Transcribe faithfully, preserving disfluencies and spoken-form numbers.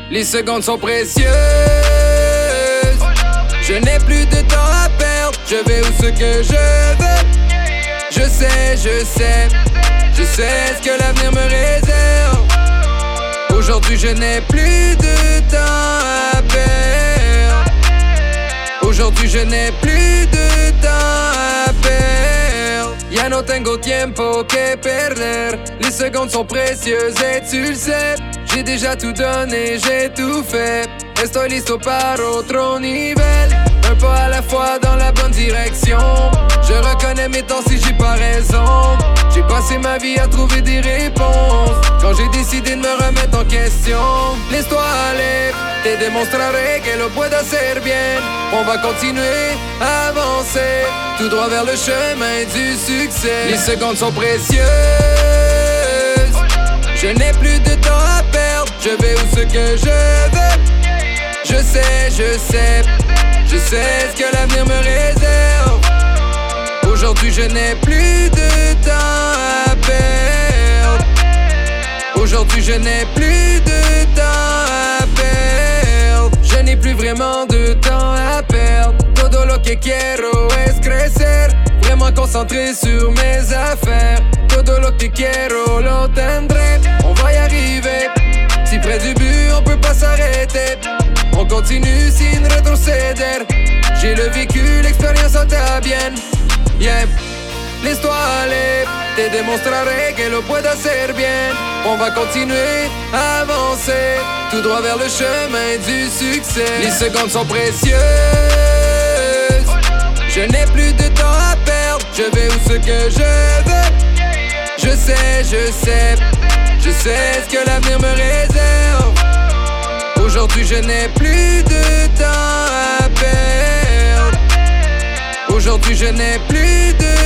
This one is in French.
Les secondes sont précieuses. Je n'ai plus de temps à perdre. Je vais où ce que je veux. Je sais, je sais, je sais ce que l'avenir me réserve. Aujourd'hui je n'ai plus de temps à perdre. Aujourd'hui je n'ai plus de temps à perdre. Ya no tengo tiempo que perder. Les secondes sont précieuses et tu le sais. J'ai déjà tout donné, j'ai tout fait. Estoy listo para otro nivel. Un pas à la fois dans la bonne direction. Je reconnais mes torts si j'ai pas raison. J'ai passé ma vie à trouver des réponses. Quand j'ai décidé de me remettre en question. Laisse-toi aller, te demostraré que lo puedo hacer bien. On va continuer à avancer tout droit vers le chemin du succès. Les secondes sont précieuses. Je n'ai plus de temps à perdre. Je vais où ce que je veux. Je sais, je sais, je sais ce que l'avenir me réserve. Aujourd'hui je n'ai plus de temps à perdre. Aujourd'hui je n'ai plus de temps à perdre. Je n'ai plus vraiment de temps à perdre. Todo lo que quiero es crecer. Vraiment concentré sur mes affaires. Todo lo que quiero lo tendré. On va y arriver. Si près du but on peut pas s'arrêter. On continue sin retroceder. J'ai le vécu, l'expérience está bien. Yeah, laisse-toi aller. Te demostraré que lo puedo hacer bien. On va continuer à avancer tout droit vers le chemin du succès. Les secondes sont précieuses. Je n'ai plus de temps à perdre. Je vais où ce que je veux. Je sais, je sais, je sais ce que l'avenir me réserve. Aujourd'hui je n'ai plus de temps à perdre. Aujourd'hui je n'ai plus de